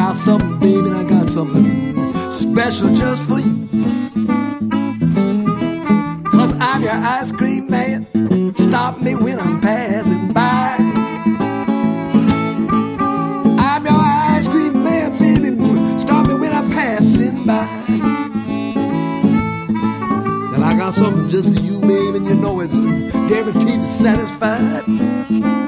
got something, baby, and I got something special just for you. 'Cause I'm your ice cream man. Stop me when I'm passing by. I'm your ice cream man, baby. Stop me when I'm passing by. And I got something just for you, baby, and you know it's guaranteed to satisfy.